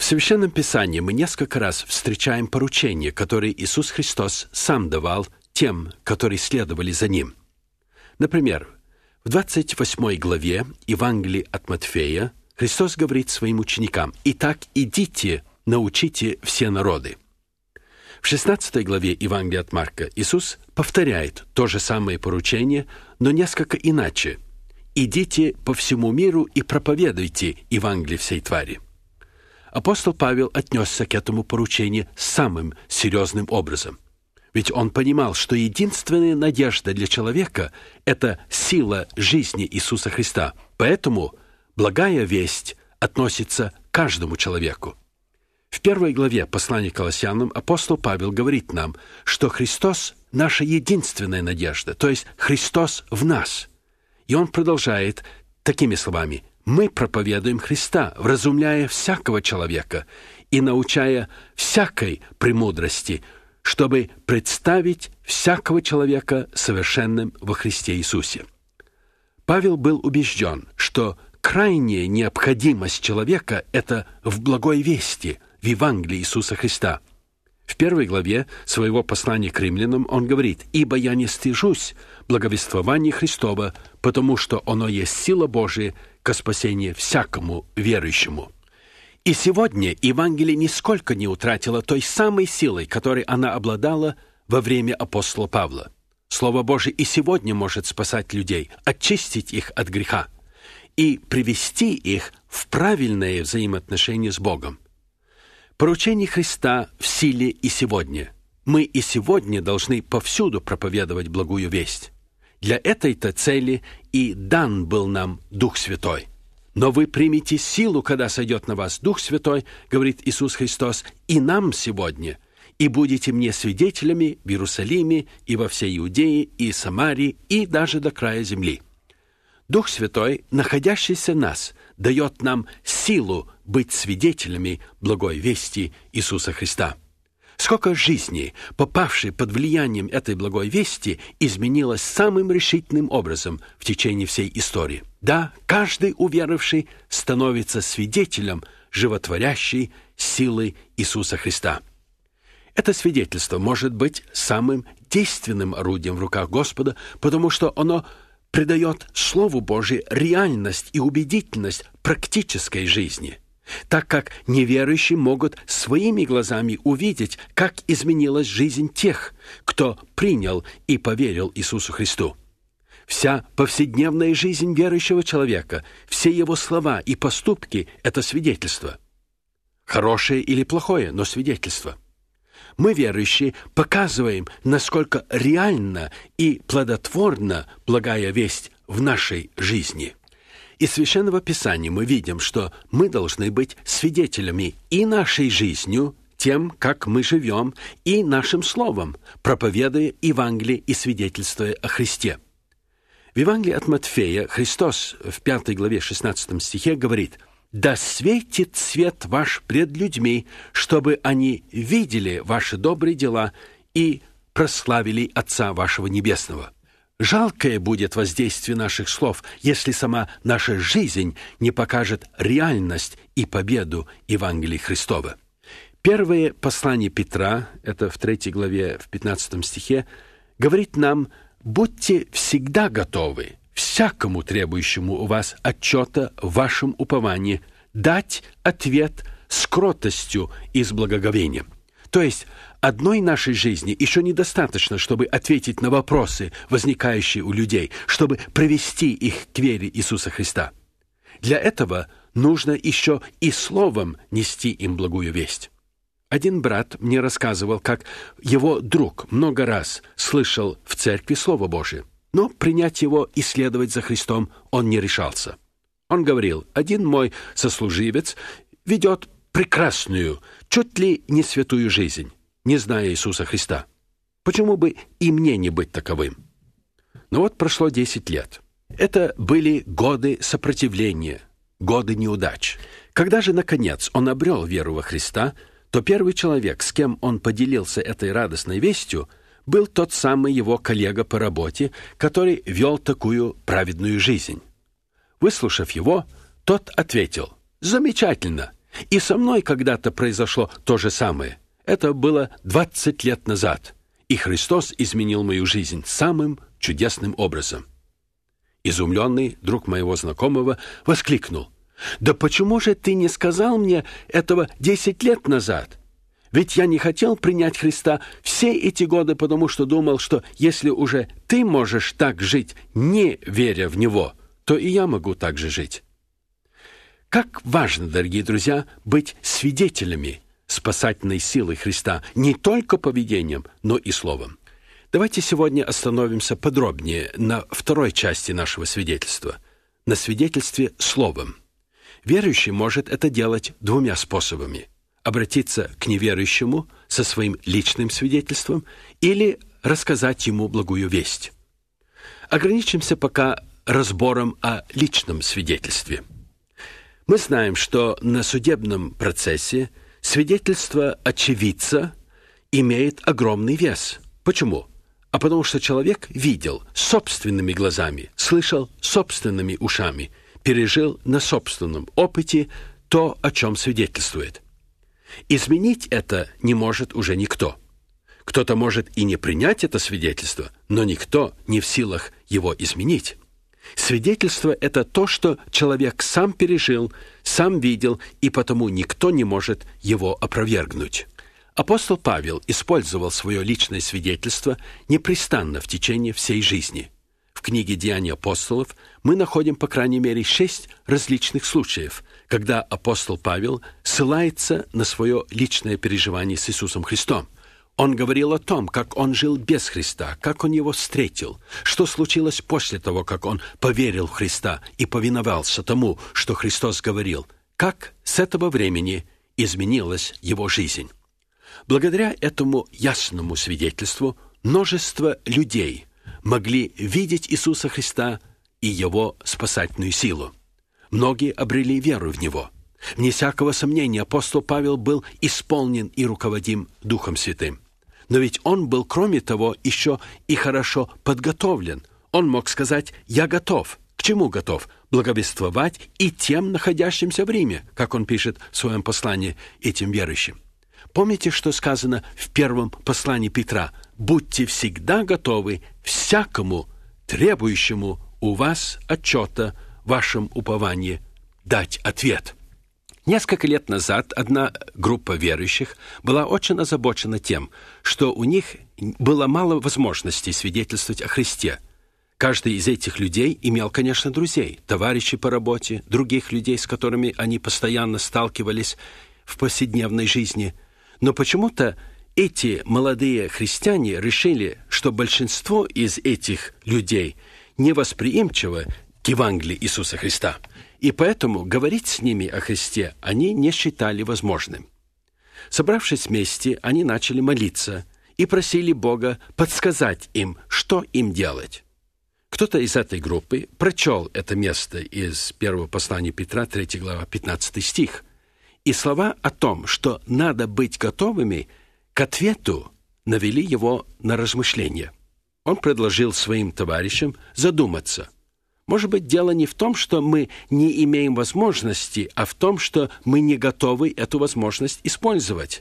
В Священном Писании мы несколько раз встречаем поручения, которые Иисус Христос сам давал тем, которые следовали за Ним. Например, в 28 главе Евангелия от Матфея Христос говорит своим ученикам: «Итак, идите, научите все народы». В 16 главе Евангелия от Марка Иисус повторяет то же самое поручение, но несколько иначе: «Идите по всему миру и проповедуйте Евангелие всей твари». Апостол Павел отнесся к этому поручению самым серьезным образом. Ведь он понимал, что единственная надежда для человека – это сила жизни Иисуса Христа. Поэтому благая весть относится к каждому человеку. В 1 главе послания к Колоссянам апостол Павел говорит нам, что Христос – наша единственная надежда, то есть Христос в нас. И он продолжает такими словами: «Мы проповедуем Христа, вразумляя всякого человека и научая всякой премудрости, чтобы представить всякого человека совершенным во Христе Иисусе». Павел был убежден, что крайняя необходимость человека – это в благой вести, в Евангелии Иисуса Христа. В 1 главе своего послания к римлянам он говорит: «Ибо я не стыжусь благовествования Христова, потому что оно есть сила Божия ко спасению всякому верующему». И сегодня Евангелие нисколько не утратило той самой силой, которой она обладала во время апостола Павла. Слово Божие и сегодня может спасать людей, очистить их от греха и привести их в правильное взаимоотношение с Богом. Поручение Христа в силе и сегодня. Мы и сегодня должны повсюду проповедовать благую весть. Для этой-то цели и дан был нам Дух Святой. «Но вы примете силу, когда сойдет на вас Дух Святой, — говорит Иисус Христос, — и нам сегодня, и будете мне свидетелями в Иерусалиме и во всей Иудее и Самарии и даже до края земли». Дух Святой, находящийся в нас, дает нам силу быть свидетелями благой вести Иисуса Христа. Сколько жизней, попавшей под влиянием этой благой вести, изменилось самым решительным образом в течение всей истории. Да, каждый уверовавший становится свидетелем животворящей силы Иисуса Христа. Это свидетельство может быть самым действенным орудием в руках Господа, потому что оно придает Слову Божию реальность и убедительность практической жизни, так как неверующие могут своими глазами увидеть, как изменилась жизнь тех, кто принял и поверил Иисусу Христу. Вся повседневная жизнь верующего человека, все его слова и поступки – это свидетельство. Хорошее или плохое, но свидетельство. Мы, верующие, показываем, насколько реальна и плодотворна благая весть в нашей жизни. Из Священного Писания мы видим, что мы должны быть свидетелями и нашей жизнью, тем, как мы живем, и нашим словом, проповедуя Евангелие и свидетельствуя о Христе. В Евангелии от Матфея Христос в 5 главе 16 стихе говорит: «Да светит свет ваш пред людьми, чтобы они видели ваши добрые дела и прославили Отца вашего Небесного». Жалкое будет воздействие наших слов, если сама наша жизнь не покажет реальность и победу Евангелия Христова. Первое послание Петра, это в 3 главе, в 15 стихе, говорит нам: «Будьте всегда готовы всякому требующему у вас отчета в вашем уповании дать ответ с кротостью и с благоговением». То есть одной нашей жизни еще недостаточно, чтобы ответить на вопросы, возникающие у людей, чтобы привести их к вере Иисуса Христа. Для этого нужно еще и словом нести им благую весть. Один брат мне рассказывал, как его друг много раз слышал в церкви Слово Божие, но принять его и следовать за Христом он не решался. Он говорил: один мой сослуживец ведет прекрасную, чуть ли не святую жизнь, не зная Иисуса Христа. Почему бы и мне не быть таковым? Но вот прошло 10 лет. Это были годы сопротивления, годы неудач. Когда же, наконец, он обрел веру во Христа, то первый человек, с кем он поделился этой радостной вестью, был тот самый его коллега по работе, который вел такую праведную жизнь. Выслушав его, тот ответил: «Замечательно! И со мной когда-то произошло то же самое. Это было 20 лет назад, и Христос изменил мою жизнь самым чудесным образом. Изумленный друг моего знакомого воскликнул: «Да почему же ты не сказал мне этого 10 лет назад? Ведь я не хотел принять Христа все эти годы, потому что думал, что если уже ты можешь так жить, не веря в Него, то и я могу так же жить». Как важно, дорогие друзья, быть свидетелями спасательной силы Христа не только поведением, но и словом. Давайте сегодня остановимся подробнее на второй части нашего свидетельства, на свидетельстве словом. Верующий может это делать двумя способами: обратиться к неверующему со своим личным свидетельством или рассказать ему благую весть. Ограничимся пока разбором о личном свидетельстве. Мы знаем, что на судебном процессе свидетельство очевидца имеет огромный вес. Почему? А потому что человек видел собственными глазами, слышал собственными ушами, пережил на собственном опыте то, о чем свидетельствует. Изменить это не может уже никто. Кто-то может и не принять это свидетельство, но никто не в силах его изменить. Свидетельство – это то, что человек сам пережил, сам видел, и потому никто не может его опровергнуть. Апостол Павел использовал свое личное свидетельство непрестанно в течение всей жизни. В книге «Деяния апостолов» мы находим, по крайней мере, 6 различных случаев, когда апостол Павел ссылается на свое личное переживание с Иисусом Христом. Он говорил о том, как он жил без Христа, как он его встретил, что случилось после того, как он поверил в Христа и повиновался тому, что Христос говорил, как с этого времени изменилась его жизнь. Благодаря этому ясному свидетельству множество людей могли видеть Иисуса Христа и Его спасательную силу. Многие обрели веру в Него. Вне всякого сомнения, апостол Павел был исполнен и руководим Духом Святым. Но ведь он был, кроме того, еще и хорошо подготовлен. Он мог сказать: «Я готов». К чему готов? Благовествовать и тем, находящимся в Риме, как он пишет в своем послании этим верующим. Помните, что сказано в первом послании Петра: «Будьте всегда готовы всякому требующему у вас отчета в вашем уповании дать ответ». Несколько лет назад одна группа верующих была очень озабочена тем, что у них было мало возможностей свидетельствовать о Христе. Каждый из этих людей имел, конечно, друзей, товарищей по работе, других людей, с которыми они постоянно сталкивались в повседневной жизни. Но почему-то эти молодые христиане решили, что большинство из этих людей невосприимчиво к Евангелию Иисуса Христа, и поэтому говорить с ними о Христе они не считали возможным. Собравшись вместе, они начали молиться и просили Бога подсказать им, что им делать. Кто-то из этой группы прочел это место из первого послания Петра, 3 глава, 15 стих. И слова о том, что надо быть готовыми к ответу, навели его на размышления. Он предложил своим товарищам задуматься. Может быть, дело не в том, что мы не имеем возможности, а в том, что мы не готовы эту возможность использовать.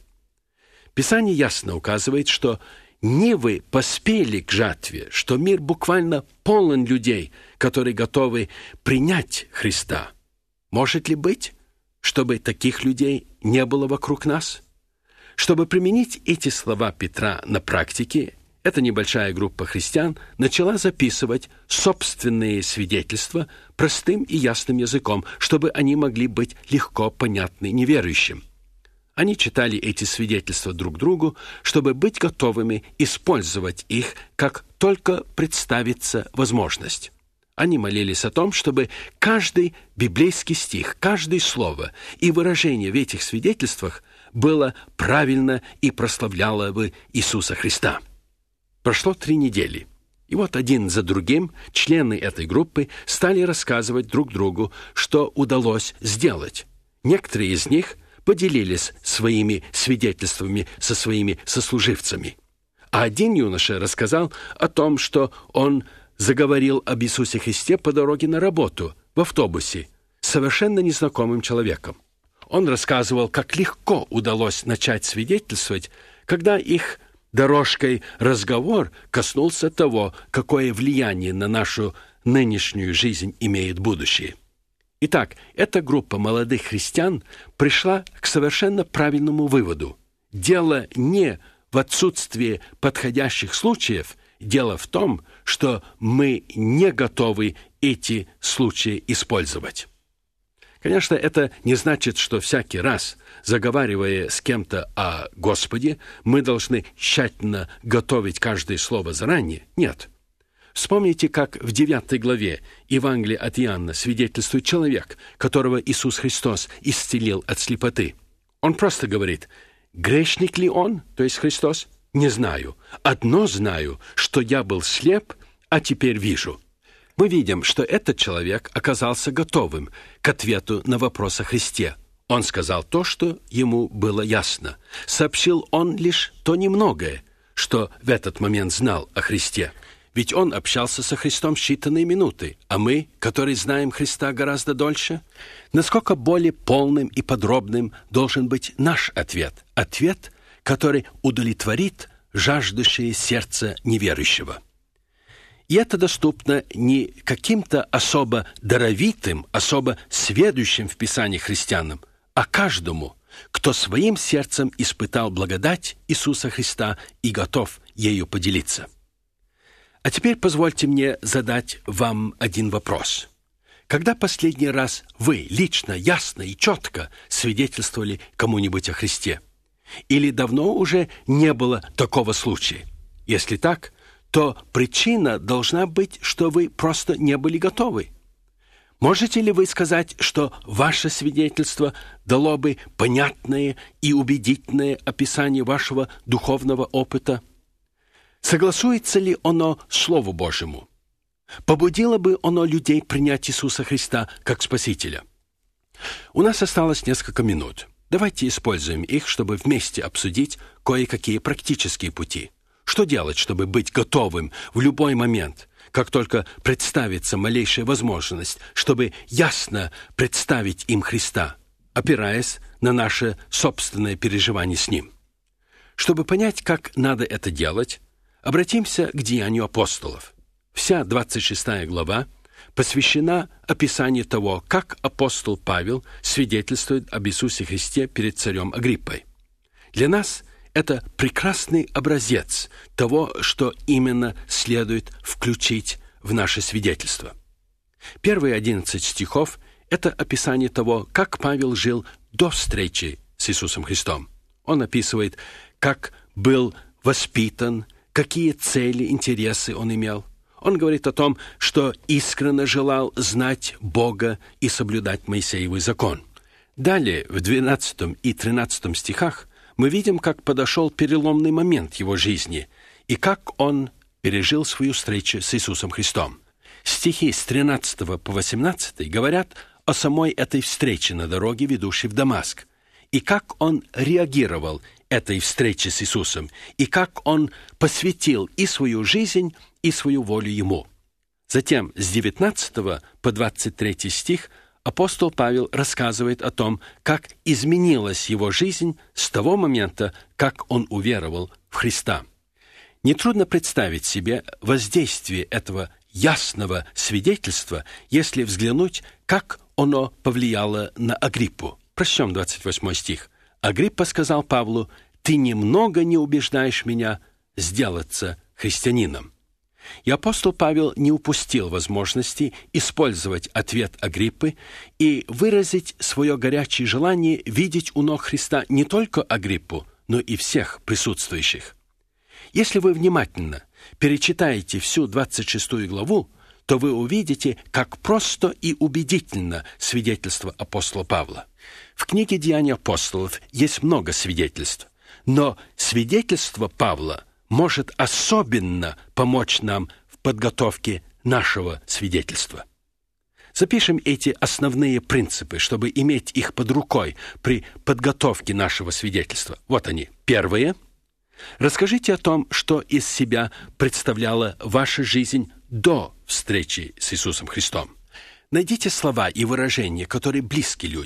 Писание ясно указывает, что нивы поспели к жатве, что мир буквально полон людей, которые готовы принять Христа. Может ли быть, чтобы таких людей не было вокруг нас? Чтобы применить эти слова Петра на практике, эта небольшая группа христиан начала записывать собственные свидетельства простым и ясным языком, чтобы они могли быть легко понятны неверующим. Они читали эти свидетельства друг другу, чтобы быть готовыми использовать их, как только представится возможность. Они молились о том, чтобы каждый библейский стих, каждое слово и выражение в этих свидетельствах было правильно и прославляло бы Иисуса Христа. Прошло 3 недели, и вот один за другим члены этой группы стали рассказывать друг другу, что удалось сделать. Некоторые из них поделились своими свидетельствами со своими сослуживцами. А один юноша рассказал о том, что он заговорил об Иисусе Христе по дороге на работу, в автобусе, с совершенно незнакомым человеком. Он рассказывал, как легко удалось начать свидетельствовать, когда их дорожкой разговор коснулся того, какое влияние на нашу нынешнюю жизнь имеет будущее. Итак, эта группа молодых христиан пришла к совершенно правильному выводу. Дело не в отсутствии подходящих случаев, дело в том, что мы не готовы эти случаи использовать. Конечно, это не значит, что всякий раз, заговаривая с кем-то о Господе, мы должны тщательно готовить каждое слово заранее. Нет. Вспомните, как в 9 главе Евангелия от Иоанна свидетельствует человек, которого Иисус Христос исцелил от слепоты. Он просто говорит: «Грешник ли он, то есть Христос? Не знаю. Одно знаю, что я был слеп, а теперь вижу». Мы видим, что этот человек оказался готовым к ответу на вопрос о Христе. Он сказал то, что ему было ясно. Сообщил он лишь то немногое, что в этот момент знал о Христе. Ведь он общался со Христом считанные минуты, а мы, которые знаем Христа гораздо дольше, насколько более полным и подробным должен быть наш ответ. Ответ, который удовлетворит жаждущее сердце неверующего. И это доступно не каким-то особо даровитым, особо сведущим в Писании христианам, а каждому, кто своим сердцем испытал благодать Иисуса Христа и готов ею поделиться. А теперь позвольте мне задать вам один вопрос. Когда последний раз вы лично, ясно и четко свидетельствовали кому-нибудь о Христе? Или давно уже не было такого случая? Если так, то причина должна быть, что вы просто не были готовы. Можете ли вы сказать, что ваше свидетельство дало бы понятное и убедительное описание вашего духовного опыта? Согласуется ли оно Слову Божьему? Побудило бы оно людей принять Иисуса Христа как Спасителя? У нас осталось несколько минут. Давайте используем их, чтобы вместе обсудить кое-какие практические пути. Что делать, чтобы быть готовым в любой момент, как только представится малейшая возможность, чтобы ясно представить им Христа, опираясь на наше собственное переживание с Ним? Чтобы понять, как надо это делать, обратимся к Деянию апостолов. Вся 26 глава посвящена описанию того, как апостол Павел свидетельствует об Иисусе Христе перед царем Агриппой. Для нас это прекрасный образец того, что именно следует включить в наше свидетельство. Первые 11 стихов – это описание того, как Павел жил до встречи с Иисусом Христом. Он описывает, как был воспитан, какие цели, интересы он имел. Он говорит о том, что искренне желал знать Бога и соблюдать Моисеевый закон. Далее, в 12 и 13 стихах, мы видим, как подошел переломный момент его жизни и как он пережил свою встречу с Иисусом Христом. Стихи с 13 по 18 говорят о самой этой встрече на дороге, ведущей в Дамаск, и как он реагировал этой встрече с Иисусом, и как он посвятил и свою жизнь, и свою волю Ему. Затем с 19 по 23 стих апостол Павел рассказывает о том, как изменилась его жизнь с того момента, как он уверовал в Христа. Нетрудно представить себе воздействие этого ясного свидетельства, если взглянуть, как оно повлияло на Агриппу. Прочтем 28 стих. Агриппа сказал Павлу: «Ты немного не убеждаешь меня сделаться христианином». И апостол Павел не упустил возможности использовать ответ Агриппы и выразить свое горячее желание видеть у ног Христа не только Агриппу, но и всех присутствующих. Если вы внимательно перечитаете всю 26 главу, то вы увидите, как просто и убедительно свидетельство апостола Павла. В книге «Деяния апостолов» есть много свидетельств, но свидетельство Павла может особенно помочь нам в подготовке нашего свидетельства. Запишем эти основные принципы, чтобы иметь их под рукой при подготовке нашего свидетельства. Вот они. Первое. Расскажите о том, что из себя представляла ваша жизнь до встречи с Иисусом Христом. Найдите слова и выражения, которые близки людям.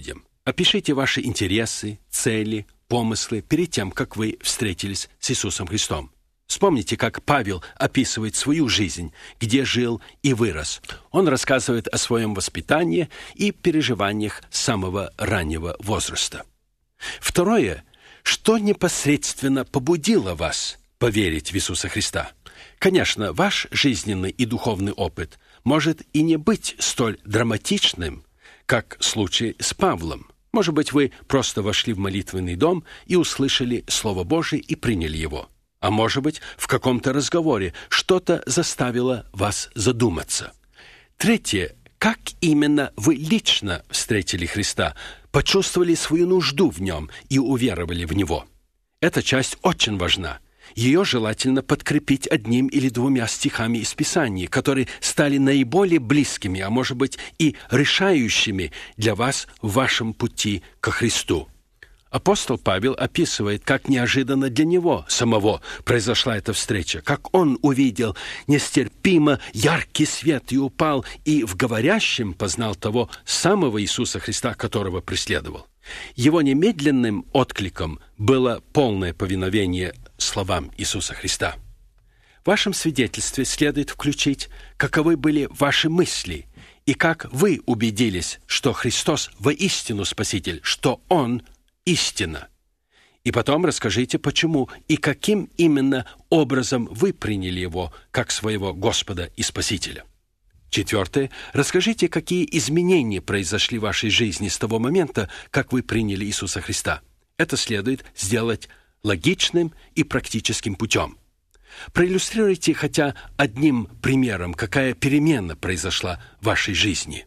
Опишите ваши интересы, цели, помыслы перед тем, как вы встретились с Иисусом Христом. Вспомните, как Павел описывает свою жизнь, где жил и вырос. Он рассказывает о своем воспитании и переживаниях с самого раннего возраста. Второе. Что непосредственно побудило вас поверить в Иисуса Христа? Конечно, ваш жизненный и духовный опыт может и не быть столь драматичным, как случай с Павлом. Может быть, вы просто вошли в молитвенный дом и услышали Слово Божие и приняли его. А может быть, в каком-то разговоре что-то заставило вас задуматься. Третье. Как именно вы лично встретили Христа, почувствовали свою нужду в Нем и уверовали в Него? Эта часть очень важна. Ее желательно подкрепить одним или двумя стихами из Писания, которые стали наиболее близкими, а может быть и решающими для вас в вашем пути ко Христу. Апостол Павел описывает, как неожиданно для него самого произошла эта встреча, как он увидел нестерпимо яркий свет и упал, и в говорящем познал того самого Иисуса Христа, которого преследовал. Его немедленным откликом было полное повиновение словам Иисуса Христа. В вашем свидетельстве следует включить, каковы были ваши мысли и как вы убедились, что Христос воистину Спаситель, что Он истина. И потом расскажите, почему и каким именно образом вы приняли Его как своего Господа и Спасителя. Четвертое. Расскажите, какие изменения произошли в вашей жизни с того момента, как вы приняли Иисуса Христа. Это следует сделать логичным и практическим путем. Проиллюстрируйте хотя одним примером, какая перемена произошла в вашей жизни.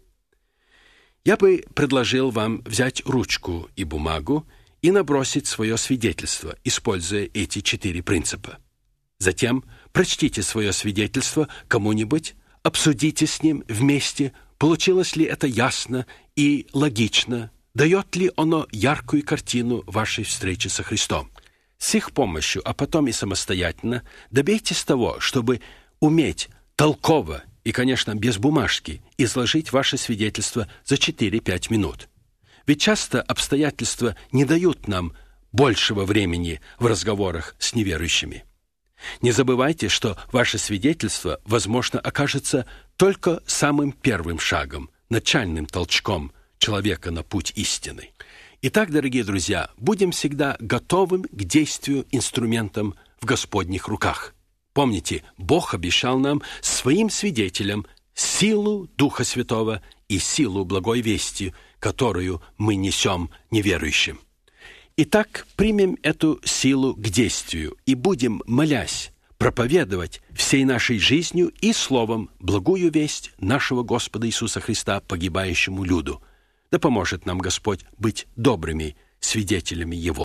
Я бы предложил вам взять ручку и бумагу и набросить свое свидетельство, используя эти 4 принципа. Затем прочтите свое свидетельство кому-нибудь, обсудите с ним вместе, получилось ли это ясно и логично, дает ли оно яркую картину вашей встречи со Христом. С их помощью, а потом и самостоятельно, добейтесь того, чтобы уметь толково и, конечно, без бумажки изложить ваше свидетельство за 4-5 минут. Ведь часто обстоятельства не дают нам большего времени в разговорах с неверующими. Не забывайте, что ваше свидетельство, возможно, окажется только самым первым шагом, начальным толчком человека на путь истины. Итак, дорогие друзья, будем всегда готовым к действию инструментом в Господних руках. Помните, Бог обещал нам своим свидетелям силу Духа Святого и силу благой вести, которую мы несем неверующим. Итак, примем эту силу к действию и будем, молясь, проповедовать всей нашей жизнью и словом благую весть нашего Господа Иисуса Христа погибающему люду. Да поможет нам Господь быть добрыми свидетелями Его.